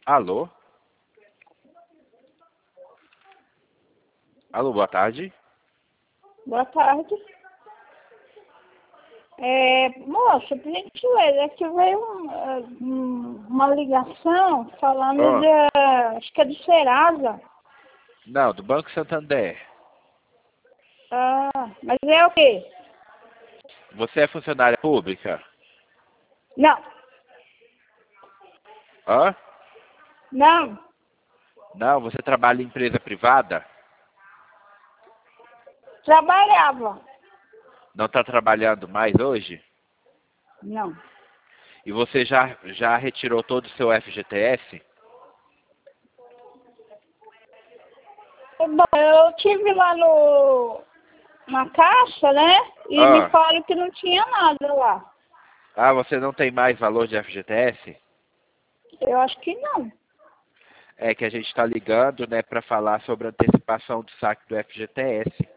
Alô? Alô, boa tarde. Boa tarde. Moça, por gentileza, é que veio uma ligação falando acho que é do Serasa. Não, do Banco Santander. Ah, mas é o quê? Você é funcionária pública? Não, Hã? não, Não, você trabalha em empresa privada? trabalhava. Não está trabalhando mais hoje? Não. E você já retirou todo o seu FGTS? Bom, eu tive lá na caixa, né? E me falaram que não tinha nada lá. Ah, você não tem mais valor de FGTS? Eu acho que não. É que a gente está ligando, né, para falar sobre a antecipação do saque do FGTS.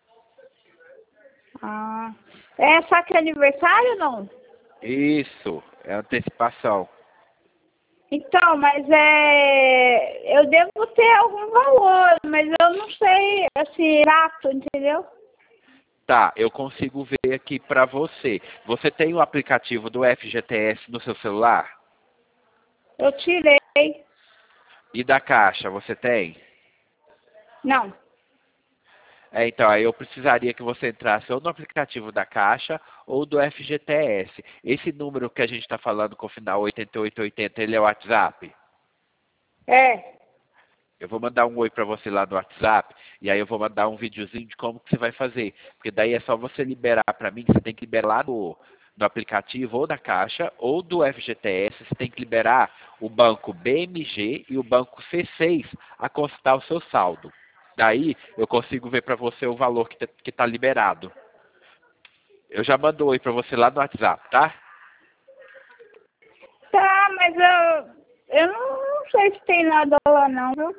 Ah, é saque de aniversário ou não? Isso, é antecipação. Então, mas eu devo ter algum valor, mas eu não sei, assim, exato, entendeu? Tá, eu consigo ver aqui para você. Você tem o aplicativo do FGTS no seu celular? Eu tirei. E da Caixa, você tem? Não. Então, aí eu precisaria que você entrasse ou no aplicativo da Caixa ou do FGTS. Esse número que a gente está falando com o final 8880, ele é o WhatsApp? É. Eu vou mandar um oi para você lá no WhatsApp e aí eu vou mandar um videozinho de como que você vai fazer. Porque daí é só você liberar para mim, você tem que liberar lá no aplicativo ou da Caixa ou do FGTS, você tem que liberar o banco BMG e o banco C6 a consultar o seu saldo. Daí eu consigo ver para você o valor que tá liberado. Eu já mando um oi para você lá no WhatsApp, tá? Tá, mas eu não sei se tem nada lá não, viu?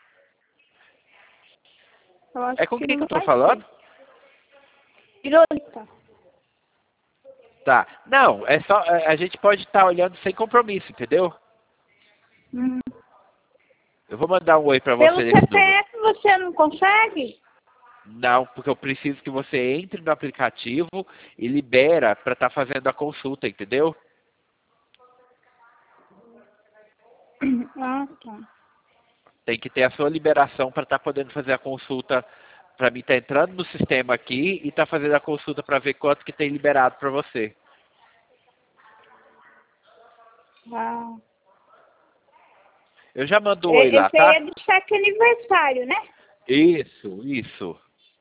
Eu acho É com que quem que não eu tô vai falando? ter. Irônica. Tá. Não, é só a gente pode estar olhando sem compromisso, entendeu? Hum. Eu vou mandar um oi para Pelo você nesse número. CPF você não consegue? Não, porque eu preciso que você entre no aplicativo e libera para estar fazendo a consulta, entendeu? Ah, tá. Tem que ter a sua liberação para estar podendo fazer a consulta, para mim estar entrando no sistema aqui e estar fazendo a consulta para ver quanto que tem liberado para você. Ah. Eu já mando um oi lá, Esse aí é tá? do saque aniversário, né? Isso.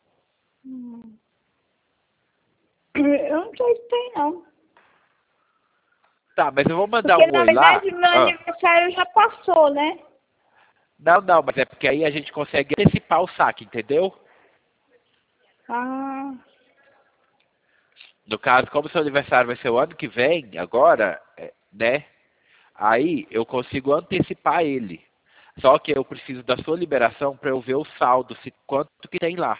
Eu não sei se tem, não. Tá, mas eu vou mandar Porque, um na oi lá. verdade, meu aniversário já passou, né? Não, mas é porque aí a gente consegue antecipar o saque, entendeu? Ah, No caso, como seu aniversário vai ser o ano que vem, agora, né? Aí eu consigo antecipar ele. Só que eu preciso da sua liberação para eu ver o saldo, se quanto que tem lá.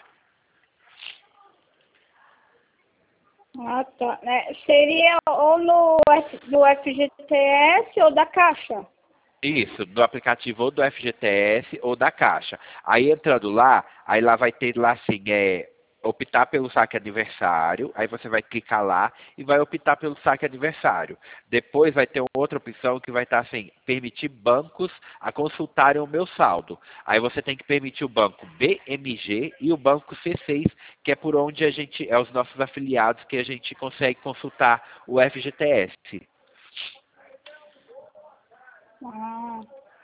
tá. Seria ou do FGTS ou da Caixa. Isso, do aplicativo ou do FGTS ou da Caixa. Aí entrando lá, aí lá vai ter lá assim, optar pelo saque aniversário, aí você vai clicar lá e vai optar pelo saque aniversário. Depois vai ter uma outra opção que vai estar assim, permitir bancos a consultarem o meu saldo. Aí você tem que permitir o banco BMG e o banco C6, que é por onde é os nossos afiliados que a gente consegue consultar o FGTS. Ah,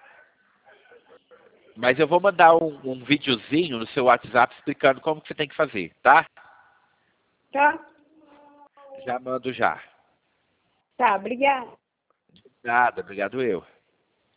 Mas eu vou mandar um videozinho no seu WhatsApp explicando como que você tem que fazer, tá? tá. Já mando já. Tá, obrigada. Nada, obrigado eu.